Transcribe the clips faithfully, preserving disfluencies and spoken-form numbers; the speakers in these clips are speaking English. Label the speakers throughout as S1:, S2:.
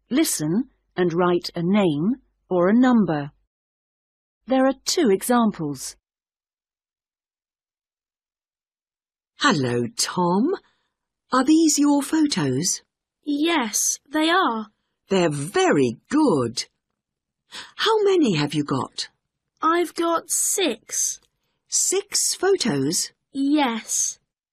S1: Listen and write a name or a number. There are two examples.
S2: Hello, Tom. Are these your photos?
S3: Yes, they are.
S2: They're very good. How many have you got?
S3: I've got six.
S2: Six photos?
S3: Yes.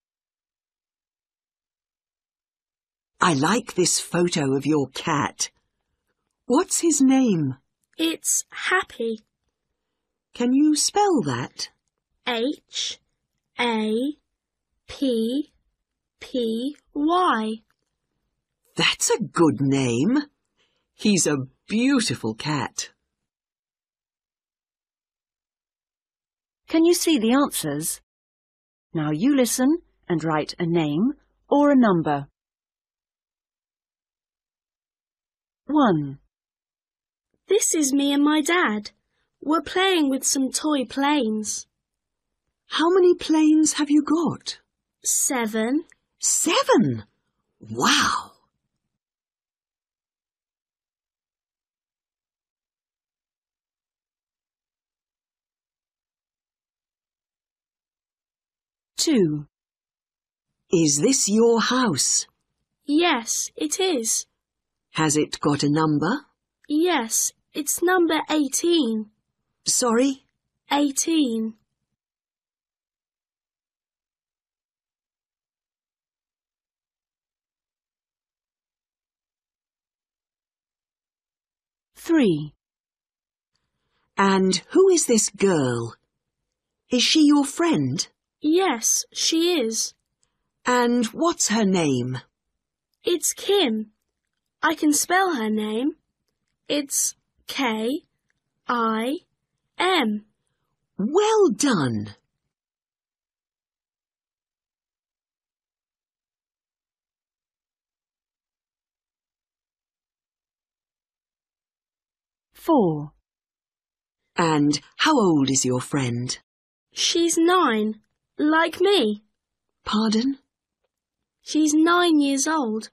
S2: I like this photo of your cat. What's his name?
S3: It's Happy.
S2: Can you spell that?
S3: H A P P Y.
S2: That's a good name. He's a beautiful cat.
S1: Can you see the answers? Now you listen and write a name or a number. One.
S3: This is me and my dad. We're playing with some toy planes.
S2: How many planes have you got?
S3: Seven.
S2: Seven? Wow!
S1: Two.
S2: Is this your house?
S3: Yes, it is.
S2: Has it got a number?
S3: Yes, it's number eighteen.
S2: Sorry?
S3: Eighteen.
S1: Three.
S2: And who is this girl? Is she your friend?
S3: Yes, she is.
S2: And what's her name?
S3: It's Kim. I can spell her name. It's K I M.
S2: Well done.
S1: Four.
S2: And how old is your friend?
S3: She's nine, like me.
S2: Pardon?
S3: She's nine years old.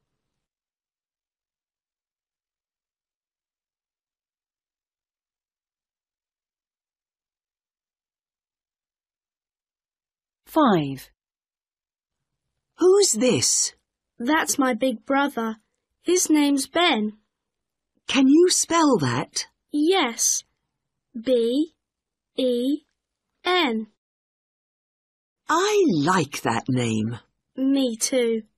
S1: Five.
S2: Who's this?
S3: That's my big brother. His name's Ben.
S2: Can you spell that?
S3: Yes. B E N.
S2: I like that name.
S3: Me too.